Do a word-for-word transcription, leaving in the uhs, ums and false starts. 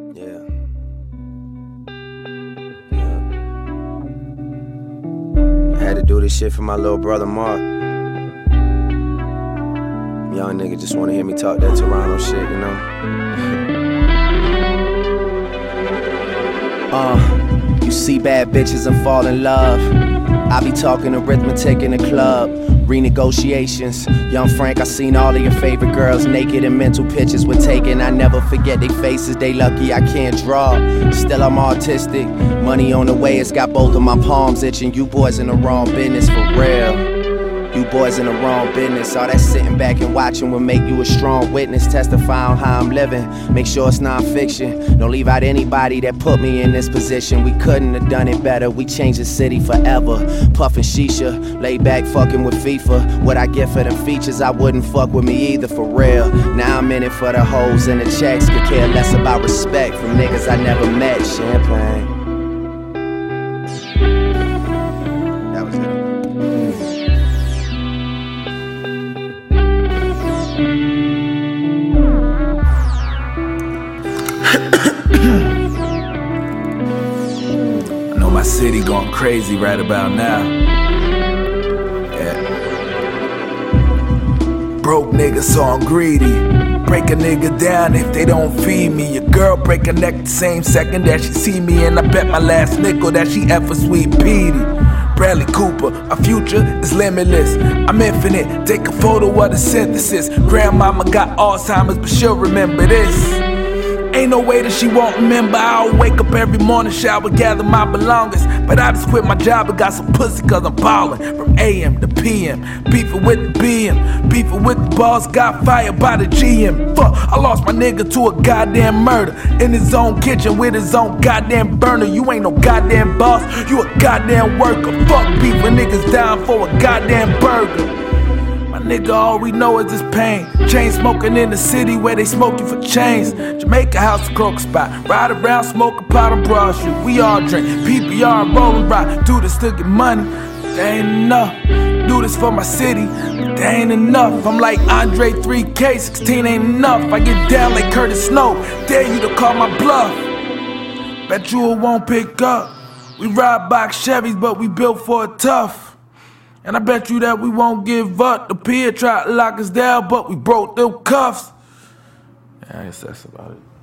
Yeah. Yeah. I had to do this shit for my little brother Mark. Young nigga just wanna hear me talk that Toronto shit, you know? Uh, you see bad bitches and fall in love. I be talking arithmetic in the club. Renegotiations. Young Frank, I seen all of your favorite girls naked and mental pictures were taken. I never forget they faces, they lucky I can't draw. Still I'm autistic. Money on the way, it's got both of my palms itching. You boys in the wrong business for real. You boys in the wrong business. All that sitting back and watching will make you a strong witness. Testify on how I'm living. Make sure it's non-fiction. Don't leave out anybody that put me in this position. We couldn't have done it better. We changed the city forever. Puffin' shisha, lay back fucking with FIFA. What I get for them features, I wouldn't fuck with me either, for real. Now I'm in it for the hoes and the checks. Could care less about respect from niggas I never met. Champagne. That was it. I know my city going crazy right about now. Yeah. Broke nigga, so I'm greedy. Break a nigga down if they don't feed me. Your girl break her neck the same second that she see me, and I bet my last nickel that she ever sweet Petey. Bradley Cooper, our future is limitless. I'm infinite, take a photo of the synthesis. Grandmama got Alzheimer's, but she'll remember this. Ain't no way that she won't remember. I'll wake up every morning, shower, gather my belongings. But I just quit my job and got some pussy cause I'm ballin'. From A M to P M, beefin' with the B M, beefin' with the boss, got fired by the G M. Fuck, I lost my nigga to a goddamn murder. In his own kitchen with his own goddamn burner. You ain't no goddamn boss, you a goddamn worker. Fuck beef when niggas down for a goddamn burger. My nigga, all we know is this pain. Chain smoking in the city where they smoking for chains. Jamaica house, a croak spot. Ride around, smoke a pot on Broad Street. We all drink, P P R and rollin' rock. Do this to get money, but they ain't enough. Do this for my city, but they ain't enough. I'm like Andre three K, sixteen ain't enough. I get down like Curtis Snow, dare you to call my bluff. Bet you it won't pick up. We ride box Chevys, but we built for it tough. And I bet you that we won't give up. The pier tried to lock us down, but we broke them cuffs. Yeah, I guess that's about it.